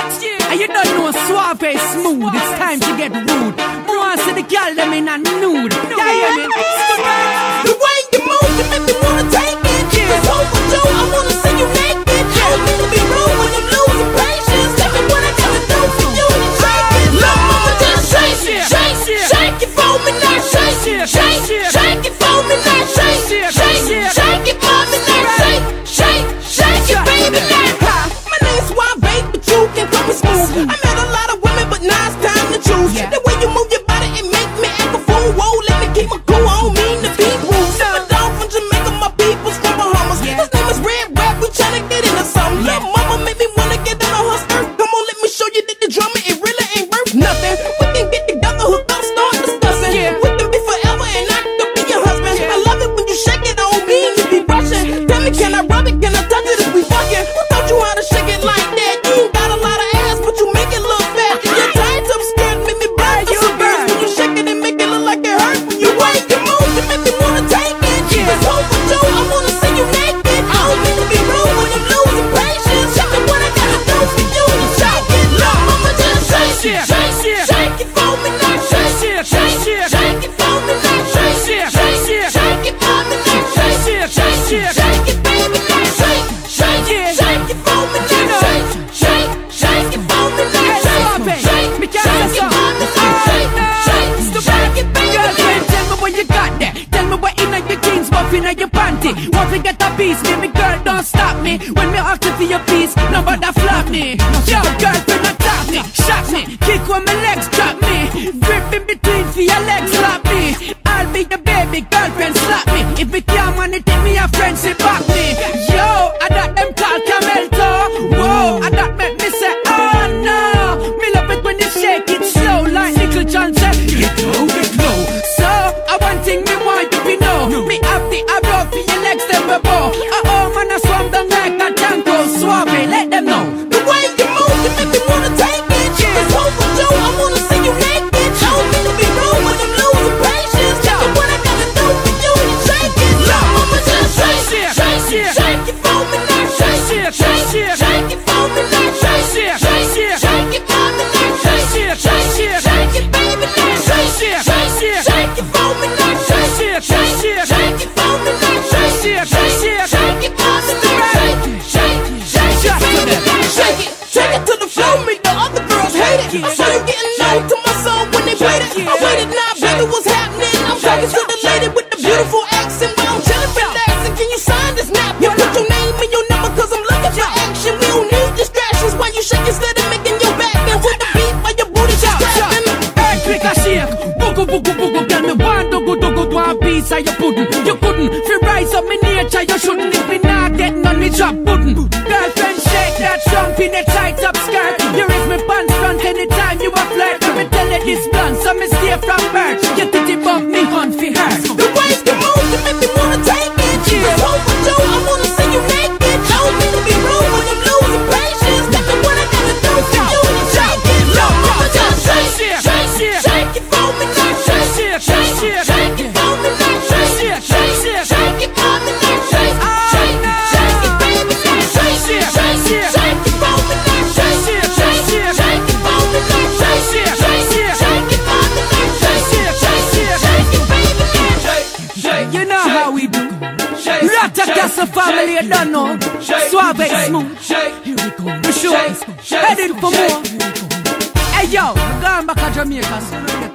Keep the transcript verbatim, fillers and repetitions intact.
And you don't know Suave smooth. It's time to get rude. More see the girl them in a nude. Yeah, hear me? The way you move, you make me wanna take it. Cause over you, I wanna see you naked. I don't mean to be rude when I'm losing patience. Tell me what I gotta do for you to shake it. Love mama, just shake it, shake it, shake it for me now, shake it, shake it, shake it for me now, shake it, shake it, shake it for me now, shake, shake, shake it, baby now. My name's Suave, but you can call me smooth. I met a lot of women, but now it's time to choose. The way you move your body, it make me act a fool. Whoa, let me keep my cool, I don't mean to be rude. Simmer down from Jamaica, my people's from Bahamas. His name is Red Rap, we tryna get into something. Lil' mama make me wanna get down on her skirt. Come on, let me show you that the drama, it really ain't worth nothing. We can get together, hook up, start discussing. We can be forever and I can be your husband. I love it when you shake it on me and you be brushing. Tell me, can I rub it, can I touch it if we fucking? Who taught you how to shake it like that? You ain't got a lot of ass, but you make it look fat. Your tight up skirt make me burn for some girls. When you shake it and make it look like it hurt. When you wake and move, you make me wanna take it. Cause over you, I wanna see you naked. I don't mean to be rude when I'm losing patience. Shake it, what I gotta do for you to shake it. Love mama, just shake it, shake it, shake it for me now, shake it, shake it, shake it for me now, shake it, shake it, shake it for me now, shake it, shake it, shake it, baby now, shake, shake it, shake it for me now, shake, shake, shake it for me now, shake, shake, shake it for me now, shake, shake, shake it, baby. Girlfriend, tell me what you got there. Tell me what inna your jeans, what inna your panty. Want to get a piece, baby girl, don't stop me. When me ask you for your piece, nobody flop me. Yo, girlfriend, attack me, shock me, kick when my legs drop me. Grip in between for your legs, slap me. I'll be your baby girlfriend, slap me. If you can't wanna take me a friend, sit back me. Yo, I got them call camel toe. Whoa, I got make me say, oh no. Me love it when you shake it slow, like Little John said, get low, get low. So, I one thing me want you to know. Me have the arrow for your legs, them a bow. Uh oh, man, I swam down like a tango. Suave, let them know. The way you move, you make me wanna take it. Cause over you, I wanna see you naked. I don't mean to be rude when I'm losing patience. Tell me what I gotta do for you to shake it. Love mama, just shake it, shake it, shake it for me now, shake it, shake it, shake it for me now, shake it, shake it, shake it for me now, shake it, shake it, shake it, baby now, shake it, shake it, shake it for me now, shake it, shake it, shake it for me now, shake it, shake it, shake it for me now, shake it, shake it, shake it, baby now, shake it, shake it to the floor, make the other girls hate it. So you getting low to my song when they played it. I waited now, baby, what's happening? I'm talking to the lady with the beautiful accent, but I'm chilling, relaxing. Can you sign this nap? You put your name and your number, cause I'm looking for action. We don't need distractions while you shake instead of making your back and with the beat while your booty just grabbing. Earthquake a shake, boogie boogie boogie. Girl, me want to go to go to a piece of your pudding. You couldn't, if you rise up me nature, you shouldn't. If me not get none, me drop pudding. Girlfriend, shake that trunk in a tight up skirt. You raise me pants front anytime you a flirt. Let me tell you this blunt, so me stay from birth. You titty bump me hunt for her. The way you move, you make me wanna take it. Cause over you, I wanna see you naked. I don't mean to be rude when I'm losing patience. Tell me what I gotta do for you to shake it. Love mama, just shake it, shake it, shake it for me now, shake it, shake it, shake it for me now, shake it, shake it, shake it for me now, shake it, shake it, shake it, baby now, shake it, shake it, shake it for me now, shake it, shake it, shake it for me now, shake it, shake it, shake it for me now, shake it, shake it, shake it, baby now, shake, shake. You know how we do. Ratacasa family, you don't know. Suave smooth. Here we go. For sure. Heading for more. Hey yo, going back to Jamaica.